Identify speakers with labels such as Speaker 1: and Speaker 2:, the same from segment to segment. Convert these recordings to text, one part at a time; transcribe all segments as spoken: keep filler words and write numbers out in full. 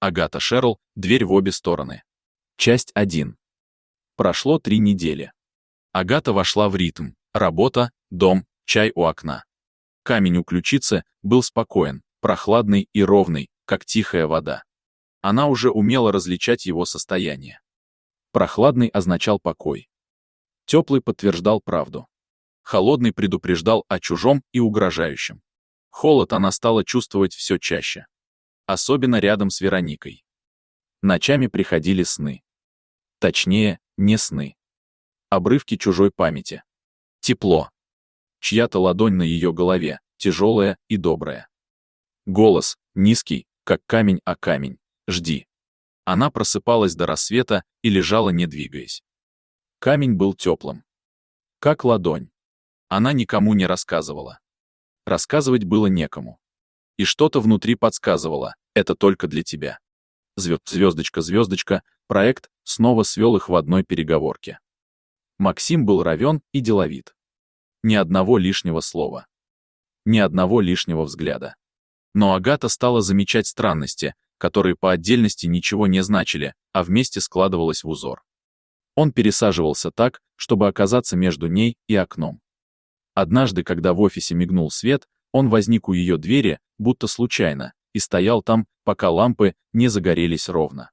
Speaker 1: Агата Шерл, дверь в обе стороны. Часть один. Прошло три недели. Агата вошла в ритм. Работа, дом, чай у окна. Камень у ключицы был спокоен, прохладный и ровный, как тихая вода. Она уже умела различать его состояние. Прохладный означал покой. Теплый подтверждал правду. Холодный предупреждал о чужом и угрожающем. Холод она стала чувствовать все чаще. Особенно рядом с Вероникой. Ночами приходили сны. Точнее, не сны. Обрывки чужой памяти. Тепло. Чья-то ладонь на ее голове, тяжелая и добрая. Голос, низкий, как камень о камень. Жди. Она просыпалась до рассвета и лежала, не двигаясь. Камень был теплым. Как ладонь. Она никому не рассказывала. Рассказывать было некому. И что-то внутри подсказывало, это только для тебя. Звезд, звездочка, звездочка, проект снова свел их в одной переговорке. Максим был ровен и деловит. Ни одного лишнего слова. Ни одного лишнего взгляда. Но Агата стала замечать странности, которые по отдельности ничего не значили, а вместе складывалось в узор. Он пересаживался так, чтобы оказаться между ней и окном. Однажды, когда в офисе мигнул свет, он возник у ее двери, будто случайно, и стоял там, пока лампы не загорелись ровно.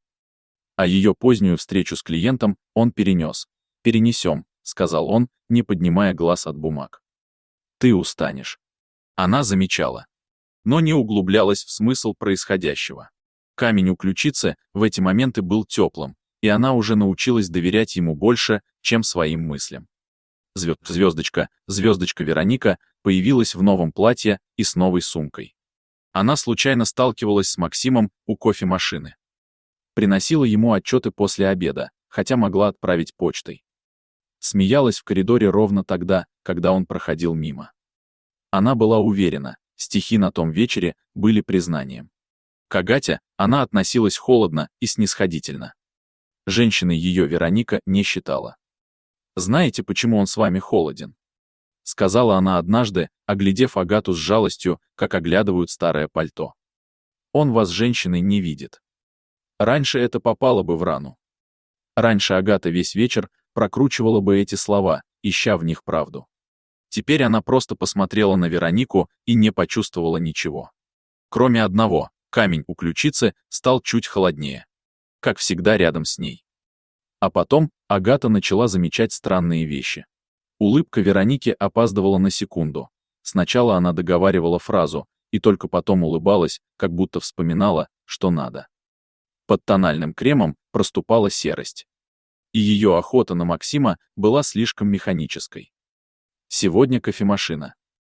Speaker 1: А ее позднюю встречу с клиентом он перенес. «Перенесем», — сказал он, не поднимая глаз от бумаг. «Ты устанешь». Она замечала, но не углублялась в смысл происходящего. Камень у ключицы в эти моменты был теплым, и она уже научилась доверять ему больше, чем своим мыслям. Звезд, звездочка, звездочка Вероника появилась в новом платье и с новой сумкой. Она случайно сталкивалась с Максимом у кофемашины. Приносила ему отчеты после обеда, хотя могла отправить почтой. Смеялась в коридоре ровно тогда, когда он проходил мимо. Она была уверена, стихи на том вечере были признанием. К Агате она относилась холодно и снисходительно. Женщиной ее Вероника не считала. «Знаете, почему он с вами холоден?» — сказала она однажды, оглядев Агату с жалостью, как оглядывают старое пальто. «Он вас женщиной не видит. Раньше это попало бы в рану. Раньше Агата весь вечер прокручивала бы эти слова, ища в них правду. Теперь она просто посмотрела на Веронику и не почувствовала ничего. Кроме одного, камень у ключицы стал чуть холоднее. Как всегда рядом с ней. А потом Агата начала замечать странные вещи. Улыбка Вероники опаздывала на секунду. Сначала она договаривала фразу, и только потом улыбалась, как будто вспоминала, что надо. Под тональным кремом проступала серость. И ее охота на Максима была слишком механической. Сегодня кофемашина.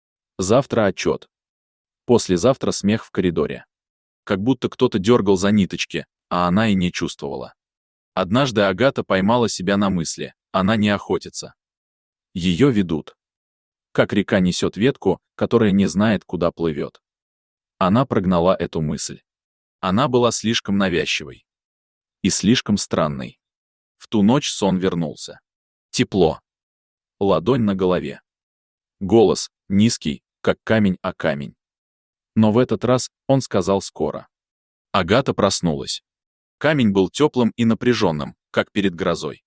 Speaker 1: Завтра отчет. Послезавтра смех в коридоре. Как будто кто-то дергал за ниточки, а она и не чувствовала. Однажды Агата поймала себя на мысли, она не охотится. Ее ведут. Как река несет ветку, которая не знает, куда плывет. Она прогнала эту мысль. Она была слишком навязчивой. И слишком странной. В ту ночь сон вернулся. Тепло. Ладонь на голове. Голос, низкий, как камень о камень. Но в этот раз он сказал скоро. Агата проснулась. Камень был теплым и напряженным, как перед грозой.